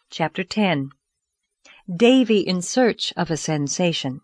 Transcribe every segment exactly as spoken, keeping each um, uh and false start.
Chapter ten. Davy in Search of a Sensation.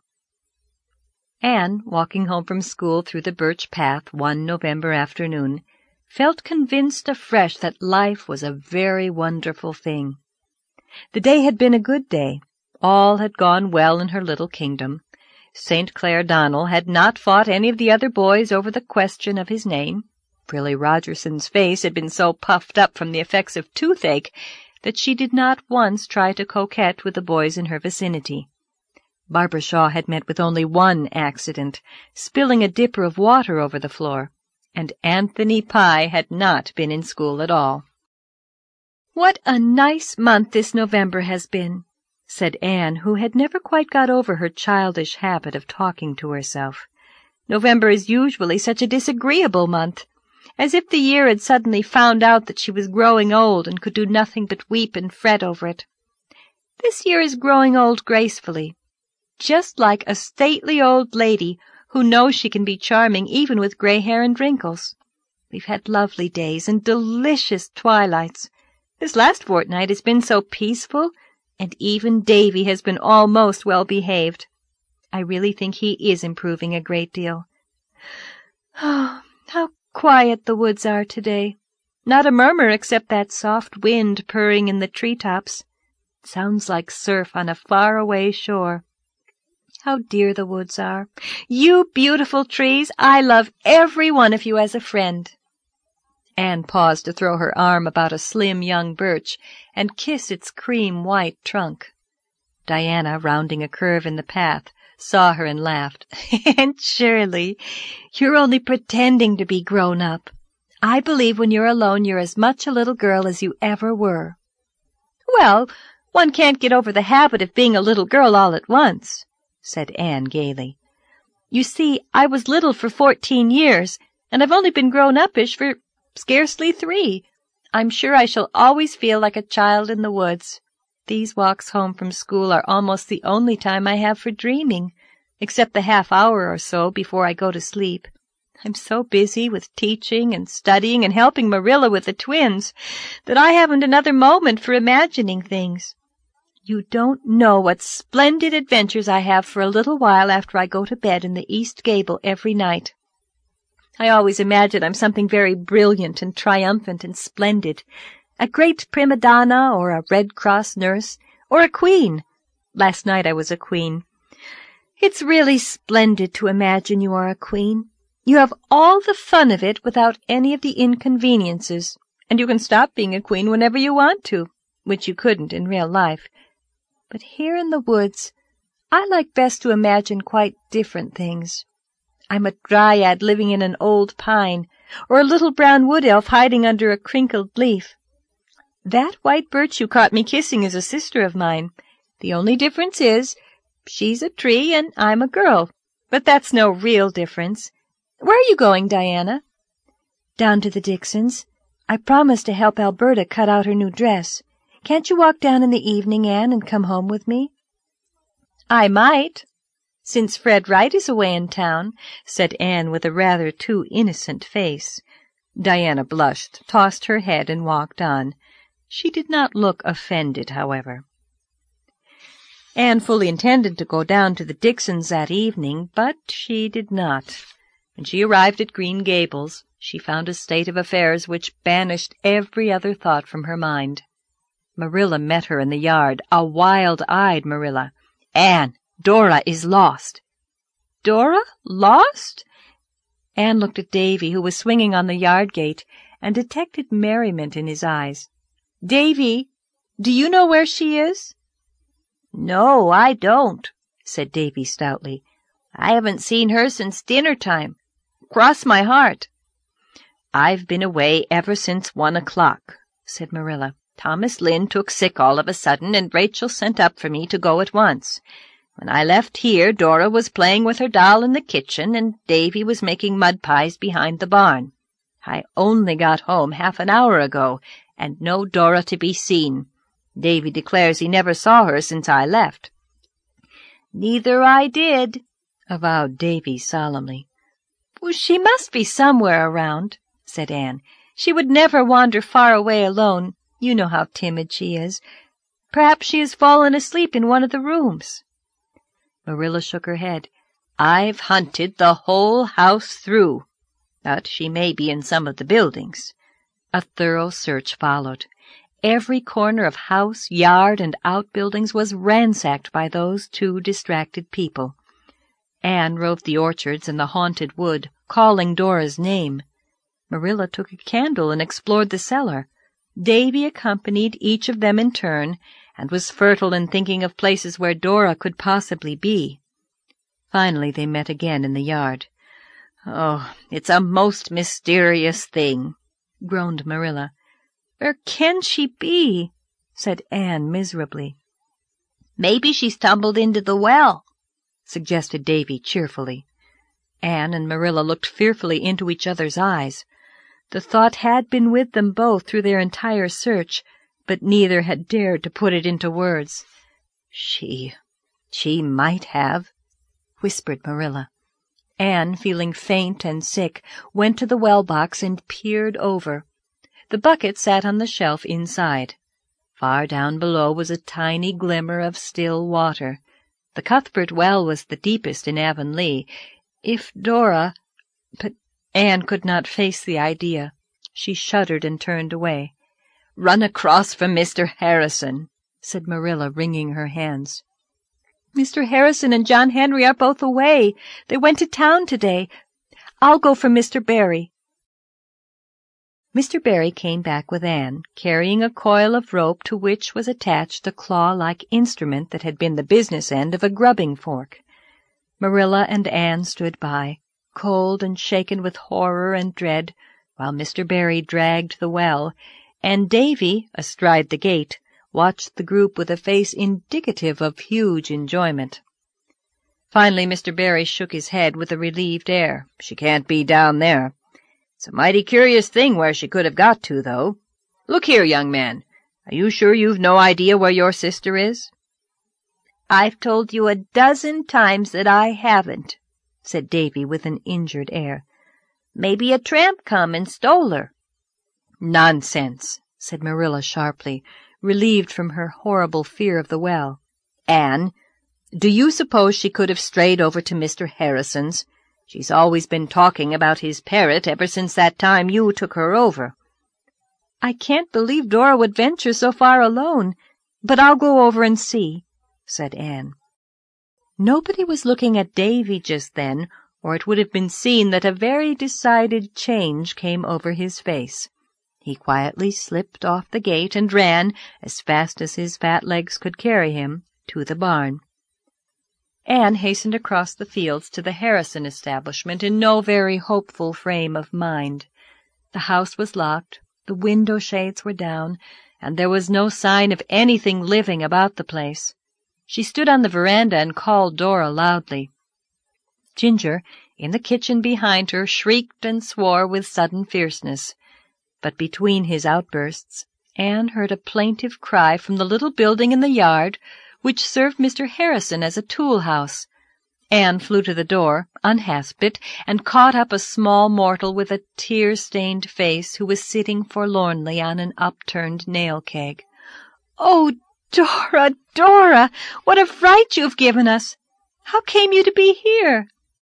Anne, walking home from school through the birch path one November afternoon, felt convinced afresh that life was a very wonderful thing. The day had been a good day. All had gone well in her little kingdom. Saint Clair Donnell had not fought any of the other boys over the question of his name. Prillie Rogerson's face had been so puffed up from the effects of toothache that she did not once try to coquette with the boys in her vicinity. Barbara Shaw had met with only one accident, spilling a dipper of water over the floor, and Anthony Pye had not been in school at all. "What a nice month this November has been," said Anne, who had never quite got over her childish habit of talking to herself. November is usually such a disagreeable month, as if the year had suddenly found out that she was growing old and could do nothing but weep and fret over it. This year is growing old gracefully, just like a stately old lady who knows she can be charming even with gray hair and wrinkles. We've had lovely days and delicious twilights. This last fortnight has been so peaceful, and even Davy has been almost well-behaved. I really think he is improving a great deal. Oh, how quiet the woods are today. Not a murmur except that soft wind purring in the treetops. It sounds like surf on a far-away shore. How dear the woods are. You beautiful trees, I love every one of you as a friend." Anne paused to throw her arm about a slim young birch and kiss its cream-white trunk. Diana, rounding a curve in the path, saw her and laughed. "Aunt Shirley, you're only pretending to be grown up. I believe when you're alone you're as much a little girl as you ever were." "Well, one can't get over the habit of being a little girl all at once," said Anne gaily. "You see, I was little for fourteen years, and I've only been grown-uppish for scarcely three. I'm sure I shall always feel like a child in the woods. These walks home from school are almost the only time I have for dreaming, except the half hour or so before I go to sleep. I'm so busy with teaching and studying and helping Marilla with the twins that I haven't another moment for imagining things. You don't know what splendid adventures I have for a little while after I go to bed in the east gable every night. I always imagine I'm something very brilliant and triumphant and splendid, a great prima donna or a Red Cross nurse or a queen. Last night I was a queen. It's really splendid to imagine you are a queen. You have all the fun of it without any of the inconveniences, and you can stop being a queen whenever you want to, which you couldn't in real life. But here in the woods, I like best to imagine quite different things. I'm a dryad living in an old pine, or a little brown wood elf hiding under a crinkled leaf. That white birch you caught me kissing is a sister of mine. The only difference is, she's a tree and I'm a girl. But that's no real difference. Where are you going, Diana?" "Down to the Dixons. I promised to help Alberta cut out her new dress. Can't you walk down in the evening, Anne, and come home with me?" "I might, since Fred Wright is away in town," said Anne with a rather too innocent face. Diana blushed, tossed her head, and walked on. She did not look offended, however. Anne fully intended to go down to the Dixons that evening, but she did not. When she arrived at Green Gables, she found a state of affairs which banished every other thought from her mind. Marilla met her in the yard, a wild-eyed Marilla. "Anne, Dora is lost." "Dora? Lost?" Anne looked at Davy, who was swinging on the yard gate, and detected merriment in his eyes. "Davy, do you know where she is?" "No, I don't," said Davy stoutly. "I haven't seen her since dinner time. Cross my heart." "I've been away ever since one o'clock," said Marilla. "Thomas Lynde took sick all of a sudden, and Rachel sent up for me to go at once. When I left here, Dora was playing with her doll in the kitchen, and Davy was making mud pies behind the barn. I only got home half an hour ago, and no Dora to be seen. Davy declares he never saw her since I left." "Neither I did," avowed Davy solemnly. "Well, she must be somewhere around," said Anne. "She would never wander far away alone. You know how timid she is. Perhaps she has fallen asleep in one of the rooms." Marilla shook her head. "I've hunted the whole house through, but she may be in some of the buildings." A thorough search followed. Every corner of house, yard, and outbuildings was ransacked by those two distracted people. Anne roved the orchards and the haunted wood, calling Dora's name. Marilla took a candle and explored the cellar. Davy accompanied each of them in turn, and was fertile in thinking of places where Dora could possibly be. Finally they met again in the yard. "Oh, it's a most mysterious thing," groaned Marilla. "Where can she be?" said Anne miserably. "Maybe she's tumbled into the well," suggested Davy cheerfully. Anne and Marilla looked fearfully into each other's eyes. The thought had been with them both through their entire search, but neither had dared to put it into words. She, she might have," whispered Marilla. Anne, feeling faint and sick, went to the well box and peered over. The bucket sat on the shelf inside. Far down below was a tiny glimmer of still water. The Cuthbert well was the deepest in Avonlea. If Dora— But Anne could not face the idea. She shuddered and turned away. "Run across for Mister Harrison," said Marilla, wringing her hands. "Mister Harrison and John Henry are both away. They went to town today. I'll go for Mister Barry." Mister Barry came back with Anne, carrying a coil of rope to which was attached a claw-like instrument that had been the business end of a grubbing fork. Marilla and Anne stood by, cold and shaken with horror and dread, while Mister Barry dragged the well, and Davy, astride the gate, watched the group with a face indicative of huge enjoyment. Finally Mister Barry shook his head with a relieved air. "She can't be down there. It's a mighty curious thing where she could have got to, though. Look here, young man, are you sure you've no idea where your sister is?" "I've told you a dozen times that I haven't," said Davy with an injured air. "Maybe a tramp come and stole her." "Nonsense," said Marilla sharply, relieved from her horrible fear of the well. "Anne, do you suppose she could have strayed over to Mister Harrison's? She's always been talking about his parrot ever since that time you took her over." "I can't believe Dora would venture so far alone, but I'll go over and see," said Anne. Nobody was looking at Davy just then, or it would have been seen that a very decided change came over his face. He quietly slipped off the gate and ran, as fast as his fat legs could carry him, to the barn. Anne hastened across the fields to the Harrison establishment in no very hopeful frame of mind. The house was locked, the window shades were down, and there was no sign of anything living about the place. She stood on the veranda and called Dora loudly. Ginger, in the kitchen behind her, shrieked and swore with sudden fierceness. But between his outbursts, Anne heard a plaintive cry from the little building in the yard, which served Mister Harrison as a tool-house. Anne flew to the door, unhasped it, and caught up a small mortal with a tear-stained face who was sitting forlornly on an upturned nail-keg. "Oh, Dora, Dora, what a fright you've given us! How came you to be here?"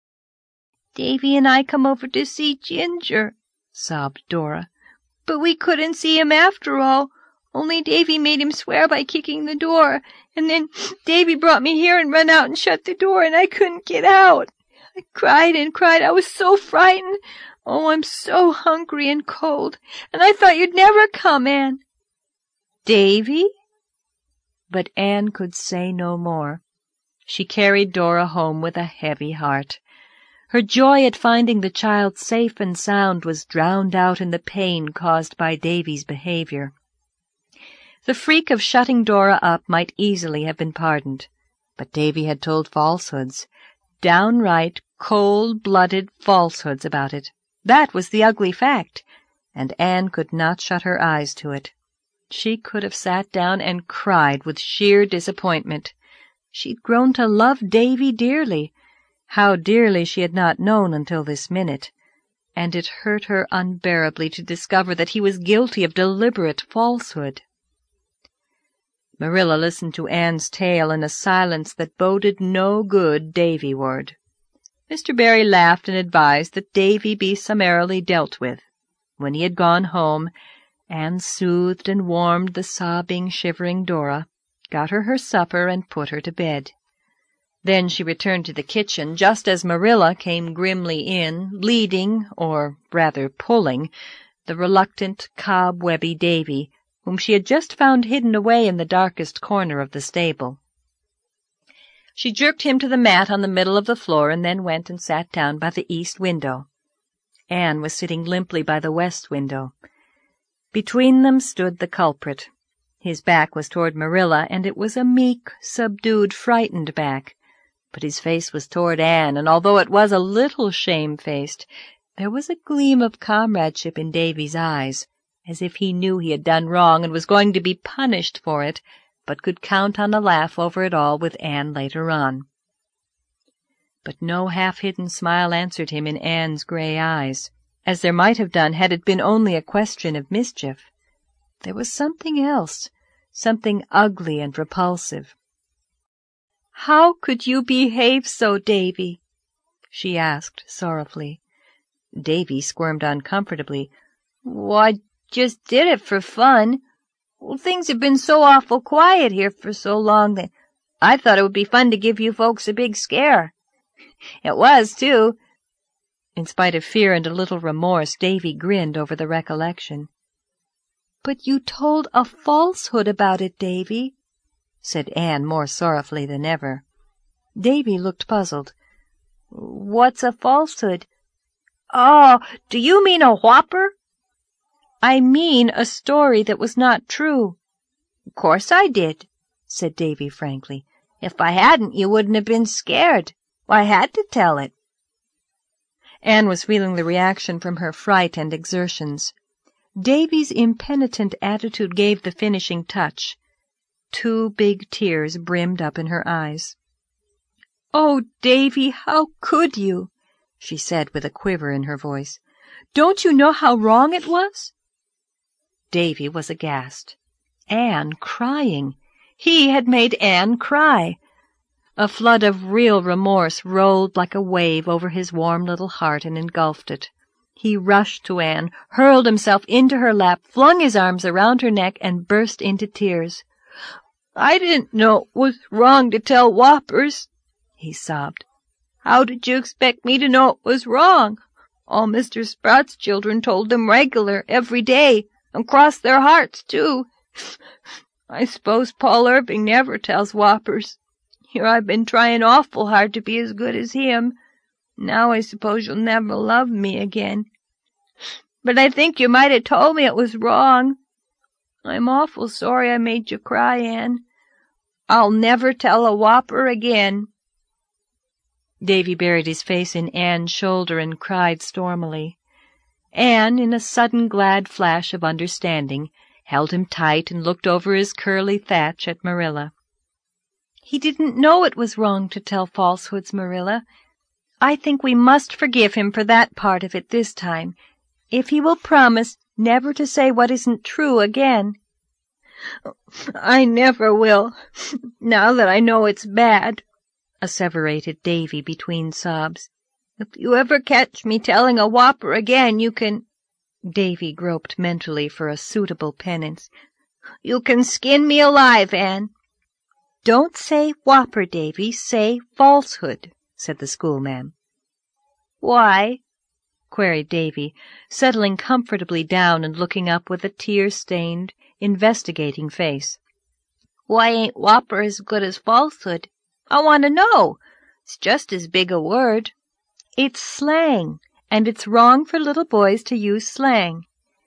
"Davy and I come over to see Ginger," sobbed Dora. "But we couldn't see him after all. Only Davy made him swear by kicking the door, and then Davy brought me here and run out and shut the door, and I couldn't get out. I cried and cried. I was so frightened. Oh, I'm so hungry and cold, and I thought you'd never come, Anne." "Davy?" But Anne could say no more. She carried Dora home with a heavy heart. Her joy at finding the child safe and sound was drowned out in the pain caused by Davy's behavior. The freak of shutting Dora up might easily have been pardoned, but Davy had told falsehoods, downright cold-blooded falsehoods about it. That was the ugly fact, and Anne could not shut her eyes to it. She could have sat down and cried with sheer disappointment. She'd grown to love Davy dearly, how dearly she had not known until this minute, and it hurt her unbearably to discover that he was guilty of deliberate falsehood. Marilla listened to Anne's tale in a silence that boded no good Davy-ward. Mister Barry laughed and advised that Davy be summarily dealt with. When he had gone home, Anne soothed and warmed the sobbing, shivering Dora, got her her supper, and put her to bed. Then she returned to the kitchen just as Marilla came grimly in, leading, or rather pulling, the reluctant, cobwebby Davy, whom she had just found hidden away in the darkest corner of the stable. She jerked him to the mat on the middle of the floor and then went and sat down by the east window. Anne was sitting limply by the west window. Between them stood the culprit. His back was toward Marilla, and it was a meek, subdued, frightened back. But his face was toward Anne, and although it was a little shamefaced, there was a gleam of comradeship in Davy's eyes, as if he knew he had done wrong and was going to be punished for it, but could count on a laugh over it all with Anne later on. But no half-hidden smile answered him in Anne's gray eyes, as there might have done had it been only a question of mischief. There was something else, something ugly and repulsive. "How could you behave so, Davy?" she asked sorrowfully. Davy squirmed uncomfortably. "Why, just did it for fun. Well, things have been so awful quiet here for so long that I thought it would be fun to give you folks a big scare. It was, too." In spite of fear and a little remorse, Davy grinned over the recollection. "But you told a falsehood about it, Davy," said Anne more sorrowfully than ever. Davy looked puzzled. "What's a falsehood?" "Oh, do you mean a whopper?" "I mean a story that was not true." "Of course I did," said Davy frankly. "If I hadn't, you wouldn't have been scared. I had to tell it." Anne was feeling the reaction from her fright and exertions. Davy's impenitent attitude gave the finishing touch. Two big tears brimmed up in her eyes. "Oh, Davy, how could you?" she said with a quiver in her voice. "Don't you know how wrong it was?" Davy was aghast. Anne crying. He had made Anne cry. A flood of real remorse rolled like a wave over his warm little heart and engulfed it. He rushed to Anne, hurled himself into her lap, flung his arms around her neck, and burst into tears. "I didn't know it was wrong to tell whoppers," he sobbed. "How did you expect me to know it was wrong? All Mister Sprout's children told them regular, every day, and crossed their hearts, too. I suppose Paul Irving never tells whoppers. Here I've been trying awful hard to be as good as him. Now I suppose you'll never love me again. But I think you might have told me it was wrong. I'm awful sorry I made you cry, Anne. I'll never tell a whopper again." Davy buried his face in Anne's shoulder and cried stormily. Anne, in a sudden glad flash of understanding, held him tight and looked over his curly thatch at Marilla. "He didn't know it was wrong to tell falsehoods, Marilla. I think we must forgive him for that part of it this time, if he will promise never to say what isn't true again." "I never will, now that I know it's bad," asseverated Davy between sobs. "If you ever catch me telling a whopper again, you can—" Davy groped mentally for a suitable penance. "You can skin me alive, Anne." "Don't say whopper, Davy, say falsehood," said the schoolma'am. "Why?" queried Davy, settling comfortably down and looking up with a tear-stained, investigating face. "Why ain't whopper as good as falsehood? I want to know. It's just as big a word." "It's slang, and it's wrong for little boys to use slang."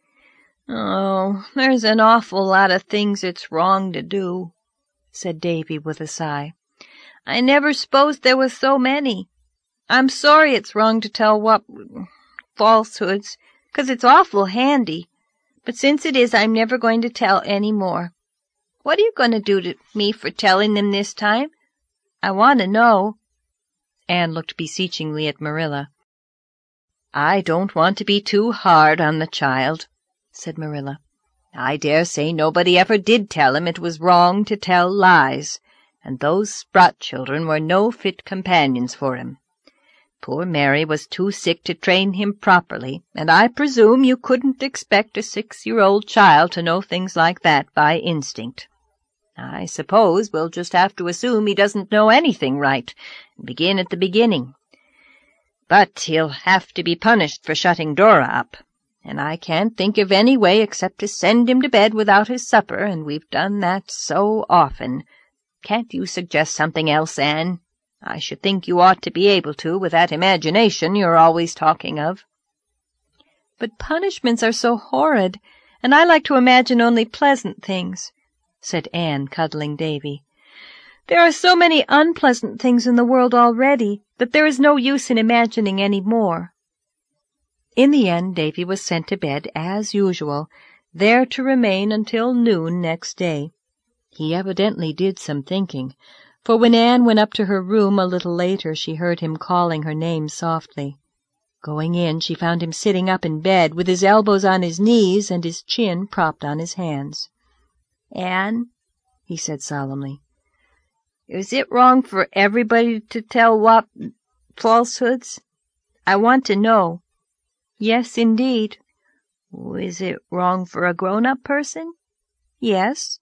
"Oh, there's an awful lot of things it's wrong to do," said Davy with a sigh. "I never s'posed there was so many. I'm sorry it's wrong to tell what falsehoods, 'cause it's awful handy. But since it is, I'm never going to tell any more. What are you going to do to me for telling them this time? I want to know." Anne looked beseechingly at Marilla. "I don't want to be too hard on the child," said Marilla. I dare say nobody ever did tell him it was wrong to tell lies, and those Sprott children were no fit companions for him. Poor Mary was too sick to train him properly, and I presume you couldn't expect a six-year-old child to know things like that by instinct. I suppose we'll just have to assume he doesn't know anything right, and begin at the beginning. But he'll have to be punished for shutting Dora up, and I can't think of any way except to send him to bed without his supper, and we've done that so often. Can't you suggest something else, Anne? I should think you ought to be able to, with that imagination you're always talking of. But punishments are so horrid, and I like to imagine only pleasant things, said Anne, cuddling Davy. There are so many unpleasant things in the world already that there is no use in imagining any more. In the end, Davy was sent to bed as usual, there to remain until noon next day. He evidently did some thinking, for when Anne went up to her room a little later she heard him calling her name softly. Going in, she found him sitting up in bed, with his elbows on his knees and his chin propped on his hands. "Anne," he said solemnly, "is it wrong for everybody to tell wop falsehoods? I want to know." "Yes, indeed." "Is it wrong for a grown-up person?" "Yes."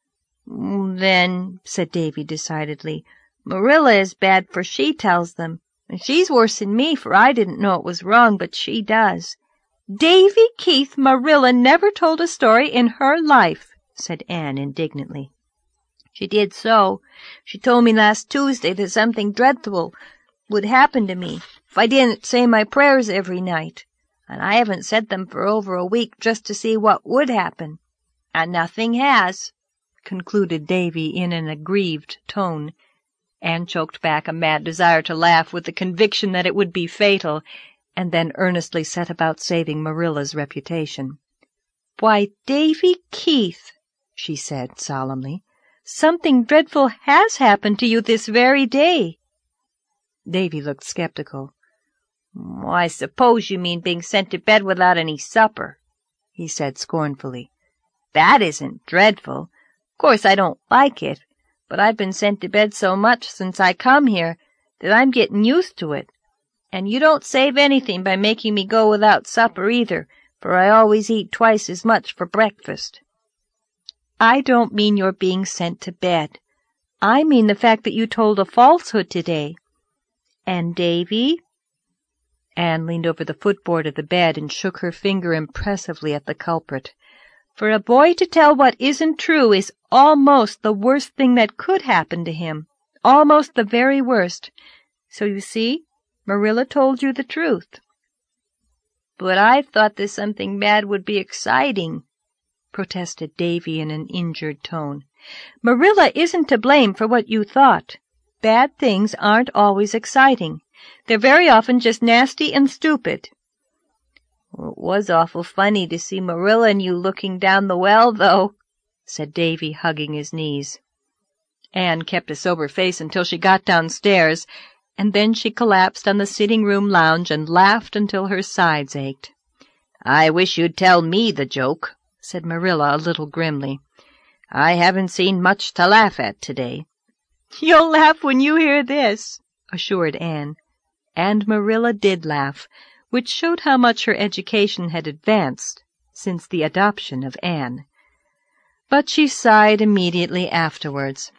"Then," said Davy decidedly, "Marilla is bad, for she tells them. And she's worse than me, for I didn't know it was wrong, but she does." "Davy Keith, Marilla never told a story in her life," said Anne indignantly. "She did so. She told me last Tuesday that something dreadful would happen to me if I didn't say my prayers every night, and I haven't said them for over a week just to see what would happen. And nothing has," concluded Davy in an aggrieved tone. Anne choked back a mad desire to laugh with the conviction that it would be fatal, and then earnestly set about saving Marilla's reputation. "Why, Davy Keith," she said solemnly, "something dreadful has happened to you this very day." Davy looked skeptical. "I suppose you mean being sent to bed without any supper," he said scornfully. "That isn't dreadful. Of course I don't like it, but I've been sent to bed so much since I come here that I'm getting used to it. And you don't save anything by making me go without supper either, for I always eat twice as much for breakfast." "I don't mean your being sent to bed. I mean the fact that you told a falsehood today. And Davy—" Anne leaned over the footboard of the bed and shook her finger impressively at the culprit. "For a boy to tell what isn't true is almost the worst thing that could happen to him, almost the very worst. So you see, Marilla told you the truth." "But I thought that something bad would be exciting," protested Davy in an injured tone. "Marilla isn't to blame for what you thought. Bad things aren't always exciting. They're very often just nasty and stupid." "Well, it was awful funny to see Marilla and you looking down the well, though," said Davy, hugging his knees. Anne kept a sober face until she got downstairs, and then she collapsed on the sitting-room lounge and laughed until her sides ached. "I wish you'd tell me the joke," said Marilla a little grimly. "I haven't seen much to laugh at today." "You'll laugh when you hear this," assured Anne. And Marilla did laugh, which showed how much her education had advanced since the adoption of Anne. But she sighed immediately afterwards.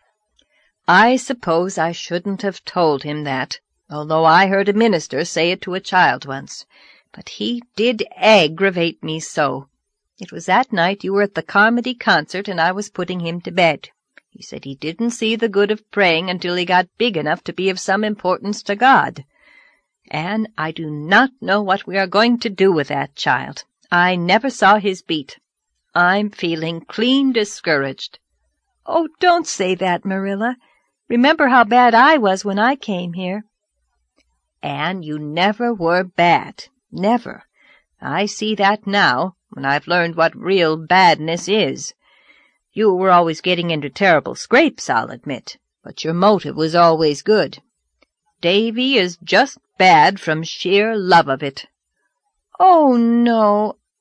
"I suppose I shouldn't have told him that, although I heard a minister say it to a child once. But he did aggravate me so. It was that night you were at the Carmody concert and I was putting him to bed. He said he didn't see the good of praying until he got big enough to be of some importance to God. And I do not know what we are going to do with that child. I never saw his beat. I'm feeling clean discouraged." "Oh, don't say that, Marilla. Remember how bad I was when I came here." "And you never were bad. Never. I see that now, when I've learned what real badness is. You were always getting into terrible scrapes, I'll admit, but your motive was always good. Davy is just bad from sheer love of it." "Oh, no,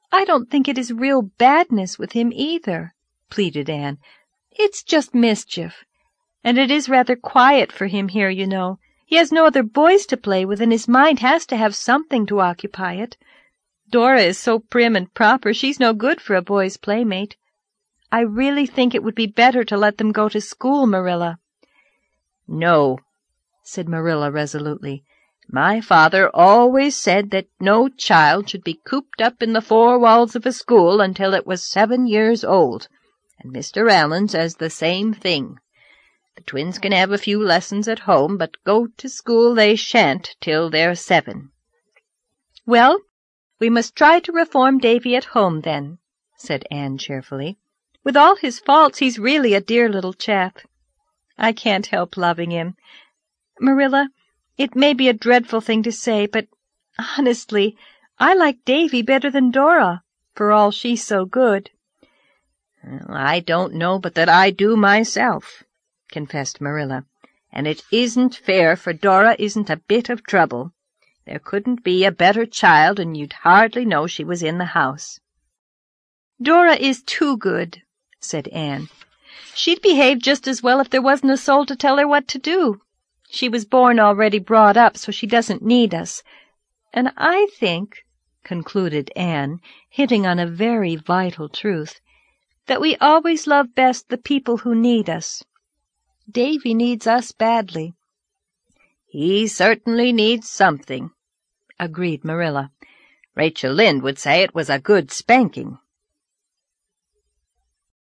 I don't think it is real badness with him either," pleaded Anne. "It's just mischief. And it is rather quiet for him here, you know. He has no other boys to play with, and his mind has to have something to occupy it. Dora is so prim and proper, she's no good for a boy's playmate. I really think it would be better to let them go to school, Marilla." "No," said Marilla resolutely. "My father always said that no child should be cooped up in the four walls of a school until it was seven years old, and Mister Allen says the same thing. The twins can have a few lessons at home, but go to school they shan't till they're seven." "Well, we must try to reform Davy at home, then," said Anne cheerfully. "With all his faults, he's really a dear little chap. I can't help loving him. Marilla, it may be a dreadful thing to say, but honestly, I like Davy better than Dora, for all she's so good." "Well, I don't know but that I do myself," confessed Marilla. "And it isn't fair, for Dora isn't a bit of trouble. There couldn't be a better child, and you'd hardly know she was in the house." "Dora is too good," said Anne. "She'd behave just as well if there wasn't a soul to tell her what to do. She was born already brought up, so she doesn't need us. And I think," concluded Anne, hitting on a very vital truth, "that we always love best the people who need us. Davy needs us badly." "He certainly needs something," agreed Marilla. "Rachel Lynde would say it was a good spanking.